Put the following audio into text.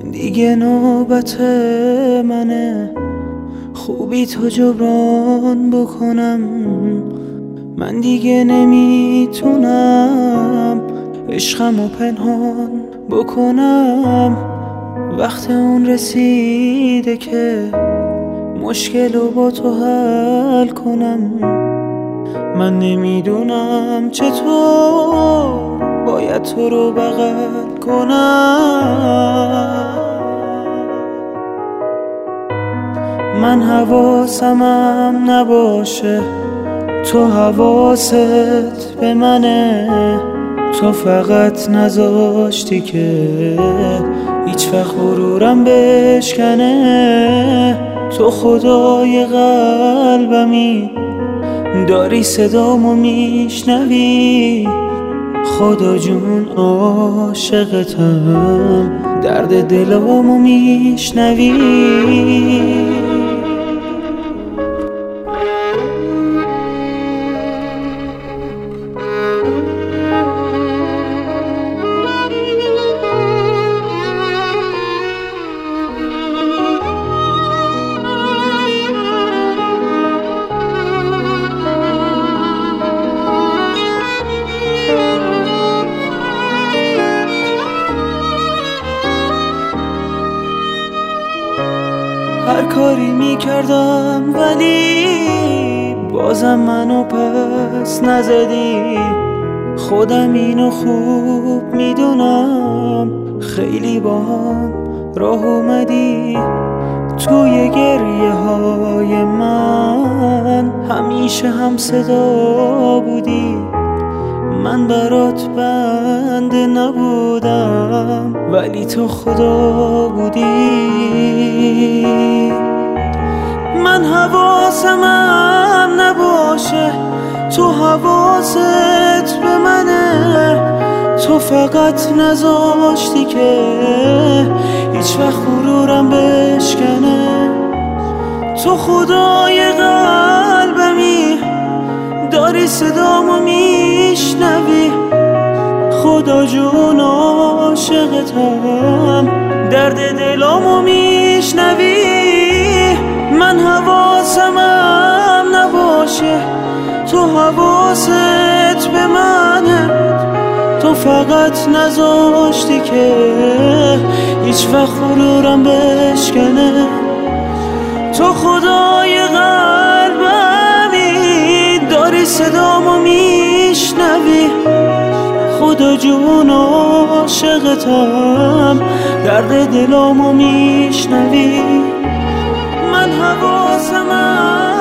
دیگه نوبت منه خوبی تو جبران بکنم. من دیگه نمیتونم عشقمو پنهان بکنم. وقت اون رسیده که مشکلو با تو حل کنم. من نمیدونم چطور باید تو رو بغل کنم. من حواسمم نباشه تو حواست به منه. تو فقط نذاشتی که هیچ وقت غرورم بشکنه. تو خدای قلبمی داری صدامو میشنوی. خدا جون عاشقتم درد دلامو میشنوی. هر کاری میکردم ولی بازم منو پس نزدی. خودم اینو خوب میدونم خیلی باهام راه اومدی. توی گریه های من همیشه هم صدا بودی. من برات بنده نبودم ولی تو خدا بودی. من حواسمم نباشه تو حواست به منه. تو فقط نذاشتی که هیچ وقت غرورم بشکنه. تو خدای قلبمی داری صدامو میشنوی. خدا جون عاشقتم درد دلامو میشنوی. من حواسمم نباشه تو حواست به منه. تو فقط نذاشتی که هیچ وقت غرورم بشکنه. تو خدای قلبمی داری صدامو میشنوی. خدا جون عاشقتم درد دلامو میشنوی. من حواسمم